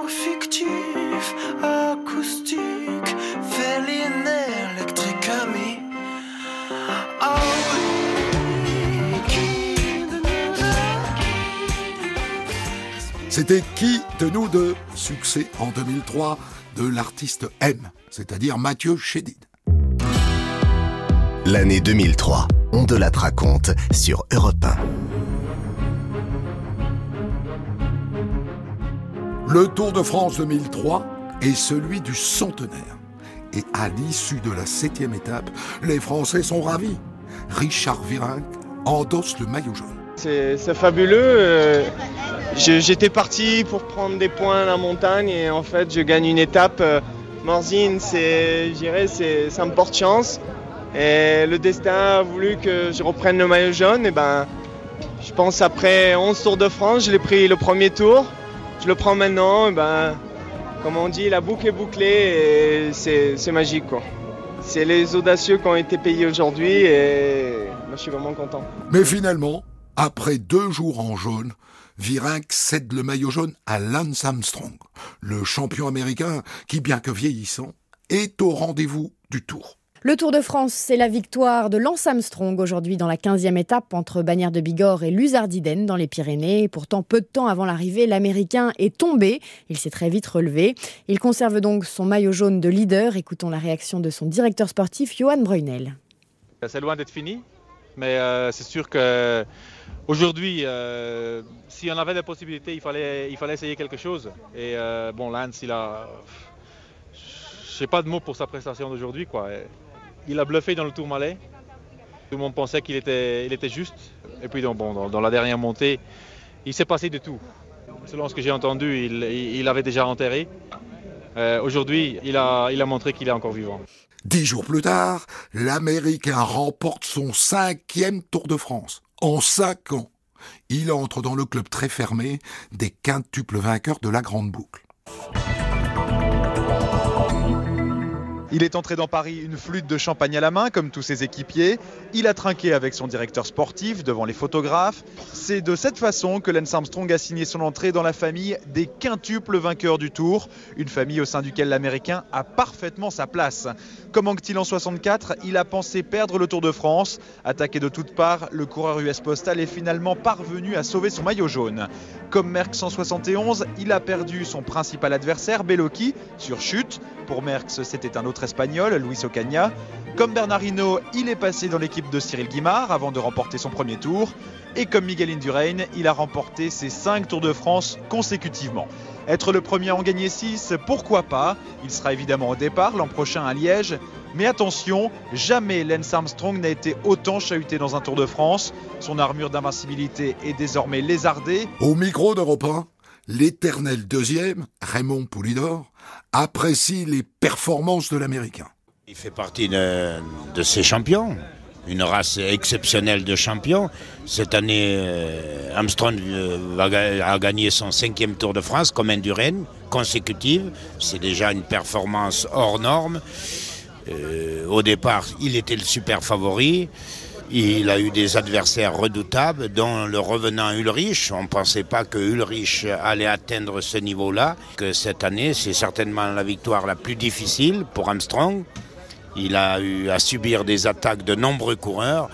Speaker 3: fictif, acoustique, féline, électrique, ami. Ah oui, qui de nous deux?
Speaker 1: C'était Qui de nous deux? Succès en deux mille trois de l'artiste M, c'est-à-dire Mathieu Chédid.
Speaker 4: L'année deux mille trois, on de la raconte sur Europe un.
Speaker 1: Le Tour de France deux mille trois est celui du centenaire. Et à l'issue de la septième étape, les Français sont ravis. Richard Virenque endosse le maillot jaune.
Speaker 12: C'est, c'est fabuleux. Je, j'étais parti pour prendre des points à la montagne et en fait je gagne une étape. Morzine, c'est, je dirais, c'est, ça me porte chance. Et le destin a voulu que je reprenne le maillot jaune. Et ben, je pense après onze tours de France, je l'ai pris le premier tour. Je le prends maintenant. Et ben, comme on dit, la boucle est bouclée et c'est, c'est magique, quoi. C'est les audacieux qui ont été payés aujourd'hui et moi, je suis vraiment content.
Speaker 1: Mais finalement, après deux jours en jaune, Virenque cède le maillot jaune à Lance Armstrong, le champion américain qui, bien que vieillissant, est au rendez-vous du Tour.
Speaker 19: Le Tour de France, c'est la victoire de Lance Armstrong aujourd'hui dans la quinzième étape entre Bagnères de Bigorre et Luzardiden dans les Pyrénées. Pourtant, peu de temps avant l'arrivée, l'Américain est tombé. Il s'est très vite relevé. Il conserve donc son maillot jaune de leader. Écoutons la réaction de son directeur sportif, Johan Breunel.
Speaker 24: C'est loin d'être fini, mais euh, c'est sûr que aujourd'hui, euh, si on avait la possibilité, il fallait, il fallait essayer quelque chose. Et euh, bon, Lance, il a... Je n'ai pas de mots pour sa prestation d'aujourd'hui, quoi. Il a bluffé dans le Tour Malais. Tout le monde pensait qu'il était, il était juste. Et puis bon, dans, dans la dernière montée, il s'est passé de tout. Selon ce que j'ai entendu, il, il avait déjà enterré. Euh, aujourd'hui, il a, il a montré qu'il est encore vivant.
Speaker 1: Dix jours plus tard, l'Américain remporte son cinquième Tour de France. En cinq ans, il entre dans le club très fermé des quintuples vainqueurs de la Grande Boucle.
Speaker 25: Il est entré dans Paris une flûte de champagne à la main, comme tous ses équipiers. Il a trinqué avec son directeur sportif devant les photographes. C'est de cette façon que Lance Armstrong a signé son entrée dans la famille des quintuples vainqueurs du Tour. Une famille au sein duquel l'Américain a parfaitement sa place. Comme manque-t-il en soixante-quatre, il a pensé perdre le Tour de France. Attaqué de toutes parts, le coureur U S Postal est finalement parvenu à sauver son maillot jaune. Comme Merckx en soixante et onze, il a perdu son principal adversaire, Bellocchi, sur chute. Pour Merckx, c'était un autre Espagnol, Luis Ocaña. Comme Bernard Hinault, il est passé dans l'équipe de Cyril Guimard avant de remporter son premier tour. Et comme Miguel Indurain, il a remporté ses cinq Tours de France consécutivement. Être le premier à en gagner six, pourquoi pas? Il sera évidemment au départ l'an prochain à Liège. Mais attention, jamais Lance Armstrong n'a été autant chahuté dans un Tour de France. Son armure d'invincibilité est désormais lézardée.
Speaker 1: Au micro d'Europe un, l'éternel deuxième, Raymond Poulidor, apprécie les performances de l'Américain.
Speaker 27: Il fait partie de, de ces champions, une race exceptionnelle de champions. Cette année, euh, Armstrong euh, a gagné son cinquième Tour de France comme Indurain, consécutive. C'est déjà une performance hors norme. Euh, au départ, il était le super favori. Il a eu des adversaires redoutables, dont le revenant Ulrich. On ne pensait pas que Ulrich allait atteindre ce niveau-là. Que cette année, c'est certainement la victoire la plus difficile pour Armstrong. Il a eu à subir des attaques de nombreux coureurs.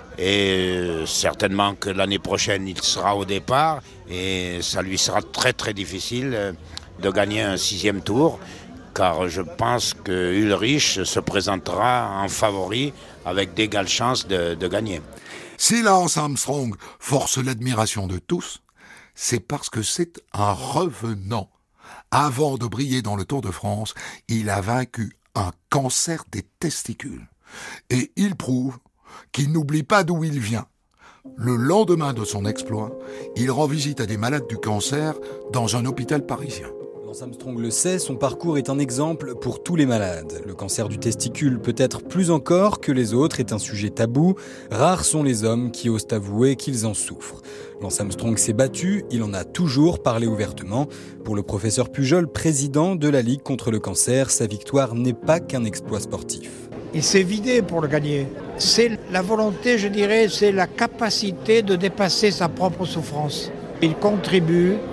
Speaker 27: Et certainement que l'année prochaine, il sera au départ. Et ça lui sera très très difficile de gagner un sixième tour. Car je pense que Ulrich se présentera en favori avec d'égales chances de, de gagner.
Speaker 1: Si Lance Armstrong force l'admiration de tous, c'est parce que c'est un revenant. Avant de briller dans le Tour de France, il a vaincu un cancer des testicules. Et il prouve qu'il n'oublie pas d'où il vient. Le lendemain de son exploit, il rend visite à des malades du cancer dans un hôpital parisien.
Speaker 28: Lance Armstrong le sait, son parcours est un exemple pour tous les malades. Le cancer du testicule, peut-être plus encore que les autres, est un sujet tabou. Rares sont les hommes qui osent avouer qu'ils en souffrent. Lance Armstrong s'est battu, il en a toujours parlé ouvertement. Pour le professeur Pujol, président de la Ligue contre le cancer, sa victoire n'est pas qu'un exploit sportif.
Speaker 29: Il s'est vidé pour le gagner. C'est la volonté, je dirais, c'est la capacité de dépasser sa propre souffrance. Il contribue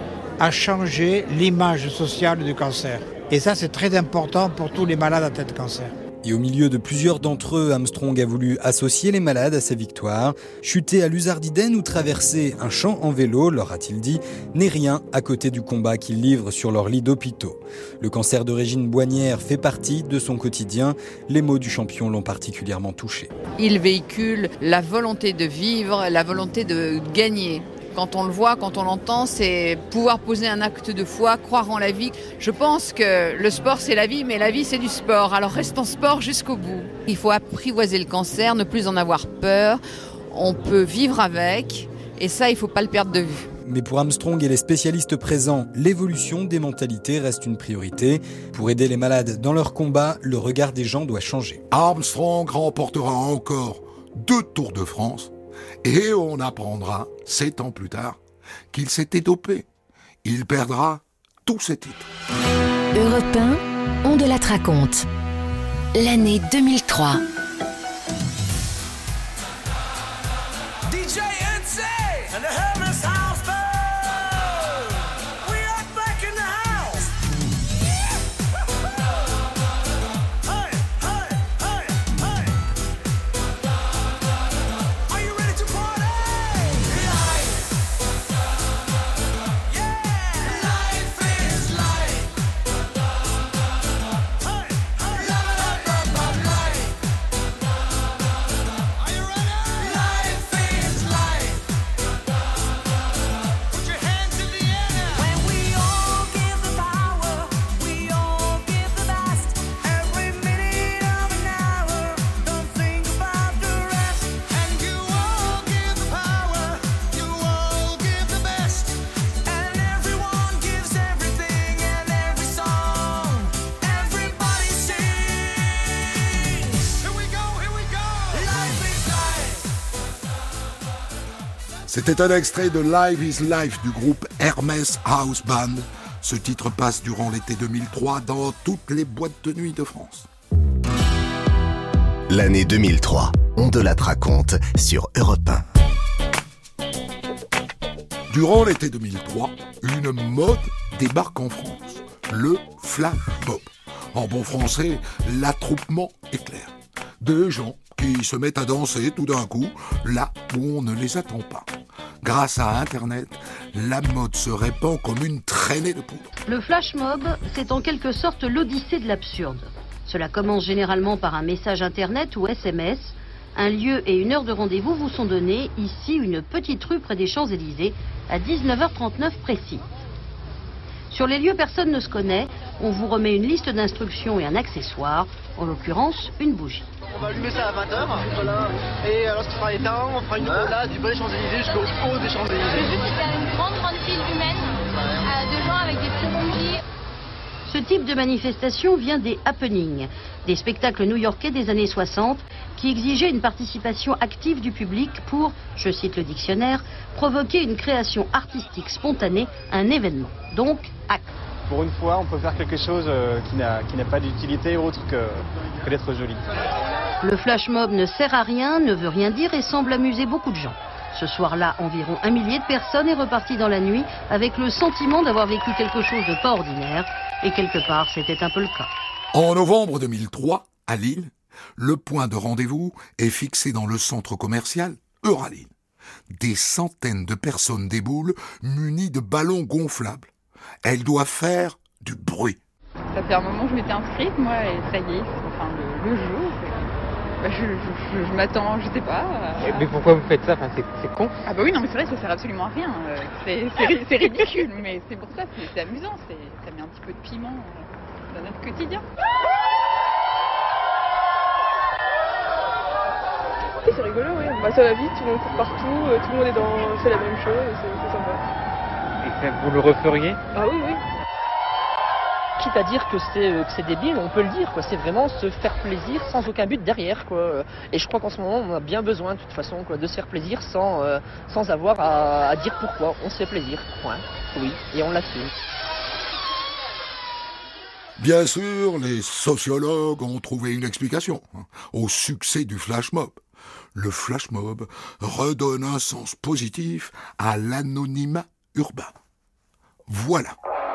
Speaker 29: a changé l'image sociale du cancer. Et ça, c'est très important pour tous les malades atteints de cancer.
Speaker 28: Et au milieu de plusieurs d'entre eux, Armstrong a voulu associer les malades à sa victoire. Chuter à Luzardiden ou traverser un champ en vélo, leur a-t-il dit, n'est rien à côté du combat qu'ils livrent sur leur lit d'hôpitaux. Le cancer de Régine Boignière fait partie de son quotidien. Les mots du champion l'ont particulièrement touché.
Speaker 2: Il véhicule la volonté de vivre, la volonté de gagner. Quand on le voit, quand on l'entend, c'est pouvoir poser un acte de foi, croire en la vie. Je pense que le sport, c'est la vie, mais la vie, c'est du sport. Alors restons sport jusqu'au bout. Il faut apprivoiser le cancer, ne plus en avoir peur. On peut vivre avec, et ça, il ne faut pas le perdre de vue.
Speaker 28: Mais pour Armstrong et les spécialistes présents, l'évolution des mentalités reste une priorité. Pour aider les malades dans leur combat, le regard des gens doit changer.
Speaker 1: Armstrong remportera encore deux Tours de France. Et on apprendra, sept ans plus tard, qu'il s'était dopé. Il perdra tous ses titres.
Speaker 23: Europe un, on de la raconte. L'année deux mille trois.
Speaker 3: D J N C and the Hermes House Band. We are back in the house. Hey, hey, hey, hey. Are you ready to party? Life. Yeah. Life is life. Hey, hey. Love, love, love, love, life. Are you ready? Life is life. Put your hands in the air. When we all give the power, we all give the best. Every minute of an hour, don't think about the rest. And you all give the power, you all give the best. And everyone gives everything and every song. Everybody sings. Here we go, here we go. Life is life.
Speaker 1: C'était un extrait de Live is Life du groupe Hermes House Band. Ce titre passe durant l'été deux mille trois dans toutes les boîtes de nuit de France.
Speaker 4: L'année deux mille trois, on de la raconte sur Europe un.
Speaker 1: Durant l'été deux mille trois, une mode débarque en France, le flash mob. En bon français, l'attroupement éclair. Des gens qui se mettent à danser tout d'un coup, là où on ne les attend pas. Grâce à Internet, la mode se répand comme une traînée de poudre.
Speaker 5: Le flash mob, c'est en quelque sorte l'odyssée de l'absurde. Cela commence généralement par un message internet ou S M S. Un lieu et une heure de rendez-vous vous sont donnés, ici une petite rue près des Champs-Élysées, à dix-neuf heures trente-neuf précis. Sur les lieux, personne ne se connaît. On vous remet une liste d'instructions et un accessoire, en l'occurrence une bougie.
Speaker 6: On va allumer ça à vingt heures, voilà. Et lorsqu'il sera éteint, on fera une roulade du bas des Champs-Élysées jusqu'au haut des Champs-Élysées.
Speaker 7: Le but, c'est de faire une grande, grande file humaine, euh, de gens avec des petites bougies.
Speaker 5: Ce type de manifestation vient des happenings, des spectacles new-yorkais des années soixante qui exigeaient une participation active du public pour, je cite le dictionnaire, provoquer une création artistique spontanée, un événement. Donc, acte.
Speaker 8: Pour une fois, on peut faire quelque chose euh, qui n'a qui n'a pas d'utilité autre que, que d'être joli.
Speaker 5: Le flash mob ne sert à rien, ne veut rien dire et semble amuser beaucoup de gens. Ce soir-là, environ un millier de personnes est reparti dans la nuit avec le sentiment d'avoir vécu quelque chose de pas ordinaire. Et quelque part, c'était un peu le cas.
Speaker 1: En novembre deux mille trois, à Lille, le point de rendez-vous est fixé dans le centre commercial Euralille. Des centaines de personnes déboulent munies de ballons gonflables. Elles doivent faire du bruit.
Speaker 9: Ça fait un moment que je m'étais inscrite, moi, et ça y est, enfin, le, le jour. Bah, je, je, je, je m'attends, je sais pas.
Speaker 10: À... Mais pourquoi vous faites ça, enfin, c'est, c'est con.
Speaker 9: Ah bah oui, non mais c'est vrai, ça sert absolument à rien. C'est, c'est, c'est ridicule, mais c'est pour ça, c'est, c'est amusant. C'est, ça met un petit peu de piment dans notre quotidien.
Speaker 11: C'est rigolo, oui. Bah, ça va vite, tout le monde court partout, tout le monde est dans... fait la même chose, c'est, c'est sympa.
Speaker 10: Et ça, vous le referiez?
Speaker 11: Ah oui, oui.
Speaker 13: Quitte à dire que c'est, que c'est débile, on peut le dire, quoi. C'est vraiment se faire plaisir sans aucun but derrière, quoi. Et je crois qu'en ce moment, on a bien besoin, de toute façon, quoi, de se faire plaisir sans, euh, sans avoir à, à dire pourquoi. On se fait plaisir, point. Oui, et on l'assume.
Speaker 1: Bien sûr, les sociologues ont trouvé une explication hein, au succès du flash mob. Le flash mob redonne un sens positif à l'anonymat urbain. Voilà.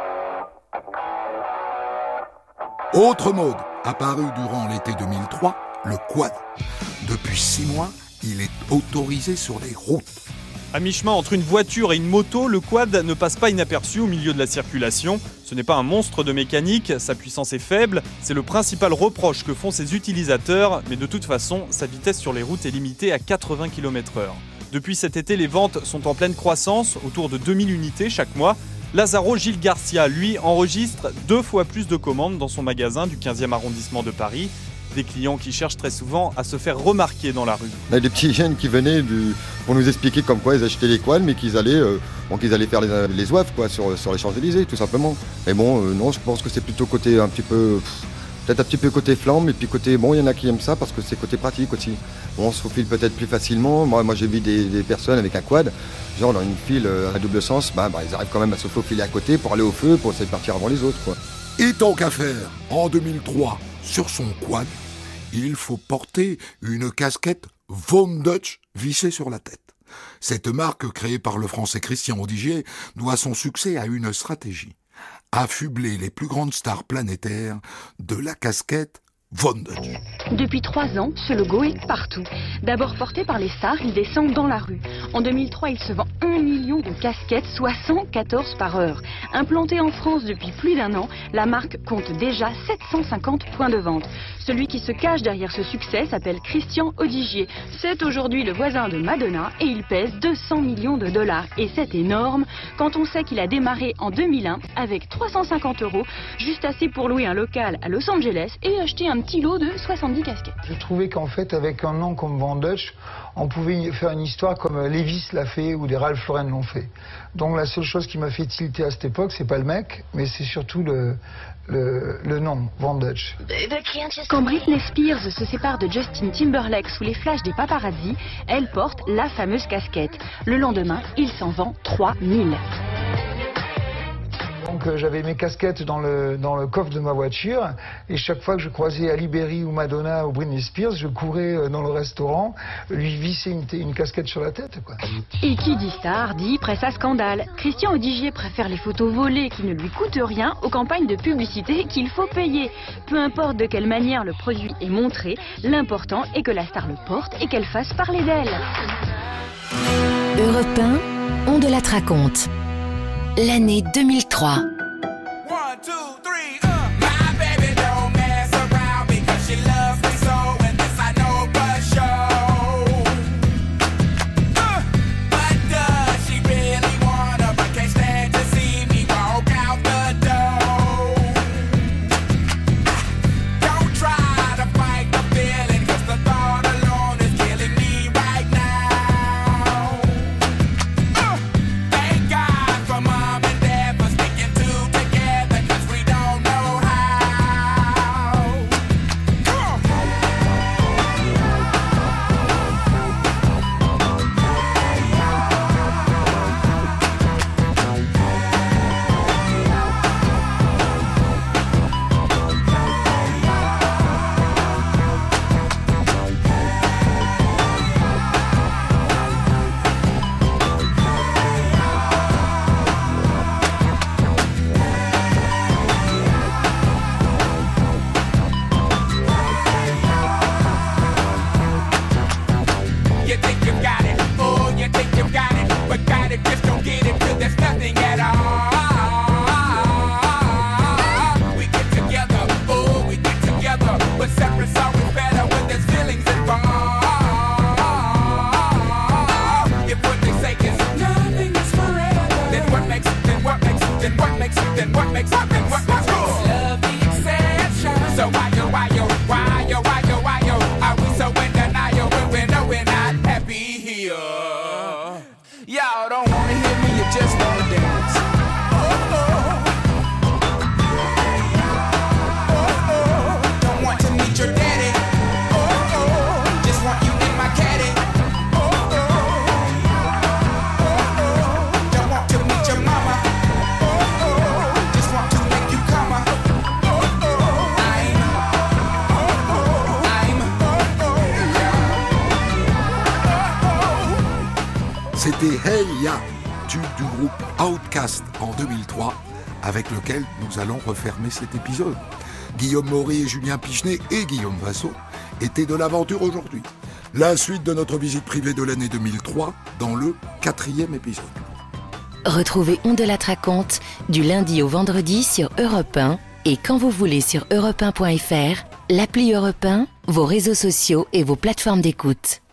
Speaker 1: Autre mode apparu durant l'été deux mille trois, le quad. Depuis six mois, il est autorisé sur les routes.
Speaker 25: À mi-chemin entre une voiture et une moto, le quad ne passe pas inaperçu au milieu de la circulation. Ce n'est pas un monstre de mécanique, sa puissance est faible, c'est le principal reproche que font ses utilisateurs, mais de toute façon, sa vitesse sur les routes est limitée à quatre-vingts kilomètres heure. Depuis cet été, les ventes sont en pleine croissance, autour de deux mille unités chaque mois. Lazaro Gilles Garcia, lui, enregistre deux fois plus de commandes dans son magasin du quinzième arrondissement de Paris. Des clients qui cherchent très souvent à se faire remarquer dans la rue.
Speaker 14: On a des petits jeunes qui venaient du, pour nous expliquer comme quoi ils achetaient les quads, mais qu'ils allaient, euh, bon, qu'ils allaient faire les, les zouaves quoi, sur, sur les Champs-Élysées, tout simplement. Mais bon, euh, non, je pense que c'est plutôt côté un petit peu, pff, peut-être un petit peu côté flamme, et puis côté, bon, il y en a qui aiment ça parce que c'est côté pratique aussi. Bon, on se faufile peut-être plus facilement. Moi, moi j'ai vu des, des personnes avec un quad, genre dans une file euh, à double sens, bah, bah, ils arrivent quand même à se faufiler à côté pour aller au feu, pour essayer de partir avant les autres, quoi.
Speaker 1: Et tant qu'à faire, en deux mille trois, sur son quad, il faut porter une casquette Von Dutch vissée sur la tête. Cette marque, créée par le Français Christian Audigier, doit son succès à une stratégie. Affubler les plus grandes stars planétaires de la casquette Von Dutch.
Speaker 15: Depuis trois ans, ce logo est partout. D'abord porté par les stars, il descend dans la rue. En deux mille trois, il se vend un million de casquettes, soit cent quatorze par heure. Implantée en France depuis plus d'un an, la marque compte déjà sept cent cinquante points de vente. Celui qui se cache derrière ce succès s'appelle Christian Audigier. C'est aujourd'hui le voisin de Madonna et il pèse deux cents millions de dollars. Et c'est énorme quand on sait qu'il a démarré en deux mille un avec trois cent cinquante euros, juste assez pour louer un local à Los Angeles et acheter un petit lot de soixante-dix casquettes.
Speaker 16: Je trouvais qu'en fait, avec un nom comme Von Dutch, on pouvait faire une histoire comme Levi's l'a fait ou des Ralph Lauren l'ont fait. Donc la seule chose qui m'a fait tilter à cette époque, c'est pas le mec, mais c'est surtout le, le, le nom, Von Dutch.
Speaker 15: Quand Britney Spears se sépare de Justin Timberlake sous les flashs des paparazzi, elle porte la fameuse casquette. Le lendemain, il s'en vend trois mille.
Speaker 16: Donc euh, j'avais mes casquettes dans le, dans le coffre de ma voiture et chaque fois que je croisais Ali Berry ou Madonna ou Britney Spears, je courais euh, dans le restaurant, lui visser une, une casquette sur la tête, quoi.
Speaker 15: Et qui dit star dit presse à scandale. Christian Audigier préfère les photos volées qui ne lui coûtent rien aux campagnes de publicité qu'il faut payer. Peu importe de quelle manière le produit est montré, l'important est que la star le porte et qu'elle fasse parler d'elle.
Speaker 23: Europe un, on de la raconte. L'année deux mille trois.
Speaker 1: C'était Hey Ya, tube du groupe Outcast en deux mille trois, avec lequel nous allons refermer cet épisode. Guillaume Maury et Julien Pichenet et Guillaume Vassot étaient de l'aventure aujourd'hui. La suite de notre visite privée de l'année deux mille trois dans le quatrième épisode.
Speaker 23: Retrouvez On de la Raconte du lundi au vendredi sur Europe un et quand vous voulez sur europe un point f r, l'appli Europe un, vos réseaux sociaux et vos plateformes d'écoute.